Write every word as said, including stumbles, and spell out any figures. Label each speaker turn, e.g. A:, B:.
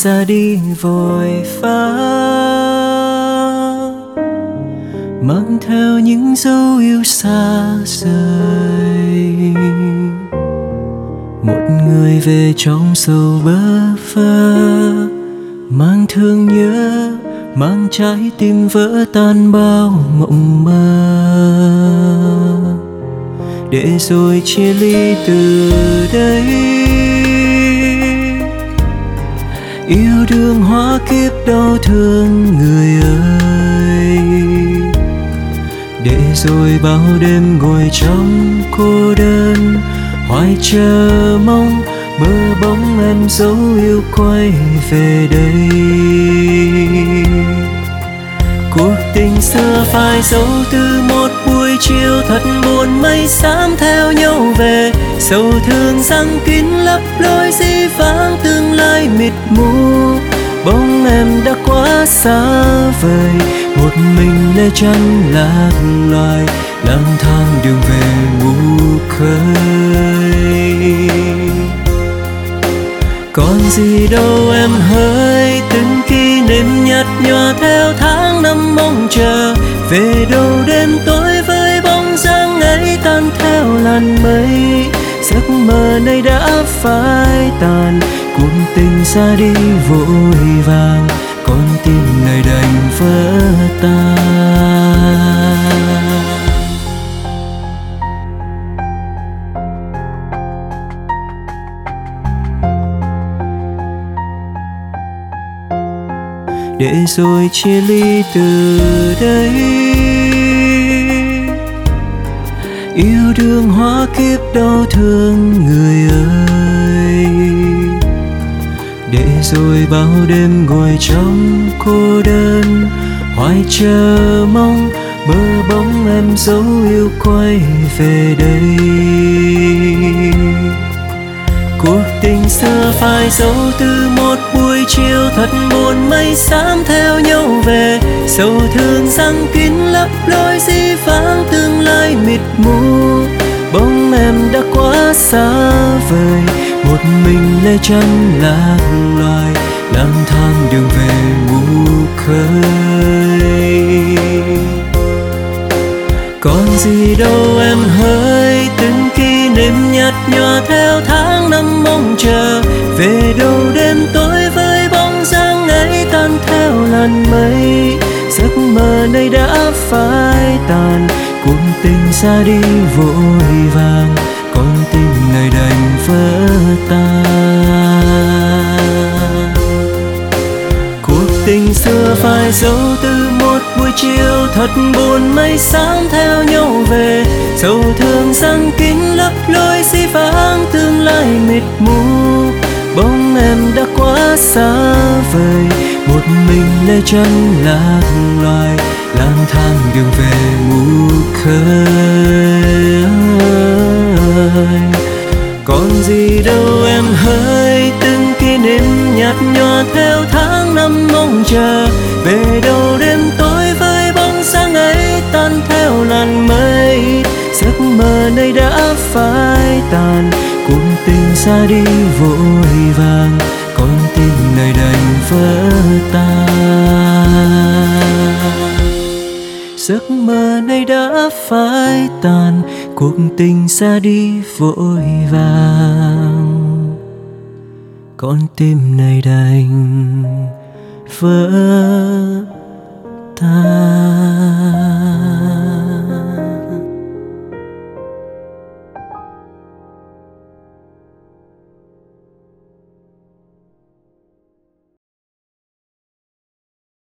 A: xa đi vội vã, mang theo những dấu yêu xa rời. Một người về trong sâu bơ vơ, mang thương nhớ, mang trái tim vỡ tan bao mộng mơ, để rồi chia ly từ đây. Yêu đương hóa kiếp đau thương người ơi, để rồi bao đêm ngồi trong cô đơn, hoài chờ mong mơ bóng em dấu yêu quay về đây. Cuộc tình xưa phai dấu từ một buổi chiều thật buồn, mây xám theo nhau về, sầu thương răng kín lấp lối dĩ vãng tương lai mịt mù. Bóng em đã quá xa vời, một mình lê chân lạc loài, lang thang đường về ngủ khơi. Còn gì đâu em hỡi, từng kỷ niệm nhạt nhòa theo tháng năm mong chờ, về đâu đêm tối với bóng dáng ấy tan theo làn mây. Giấc mơ này đã phai tàn, cuộc tình xa đi vội vàng, con tim này đành vỡ tan. Để rồi chia ly từ đây. Yêu đương hóa kiếp đau thương người ơi, để rồi bao đêm ngồi trong cô đơn, hoài chờ mong mơ bóng em dấu yêu quay về đây. Cuộc tình xưa phai dấu từ một buổi chiều thật buồn, mây xám theo nhau về, sầu thương răng kín lấp lối dĩ vãng tương lai mịt mù. Bóng em đã quá xa vời, một mình lê chân lạc loài, lang thang đường về ngủ khơi. Còn gì đâu em hỡi, từng kỷ niệm nhạt nhòa theo tháng năm mong chờ, về đâu đêm tối với bóng dáng ấy tan theo làn mây. Giấc mơ này đã phai tàn, cuộc tình xa đi vội vàng, con tim này đành vỡ tan. Cuộc tình xưa phai dấu từ một buổi chiều thật buồn, mây xám theo nhau về, sầu thương răng kín lấp lối dĩ vãng tương lai mịt mù. Bóng em đã quá xa vời, một mình lê chân lạc loài, lang thang đường về ngủ khơi. Còn gì đâu em hỡi, từng kỷ niệm nhạt nhòa theo tháng năm mong chờ, về đâu đêm tối với bóng sáng ấy tan theo làn mây. Giấc mơ này đã phai tàn, cuộc tình xa đi vội vàng, con tim này đành vỡ tan. Giấc mơ này đã phai tàn, cuộc tình xa đi vội vàng, con tim này đành vỡ tan.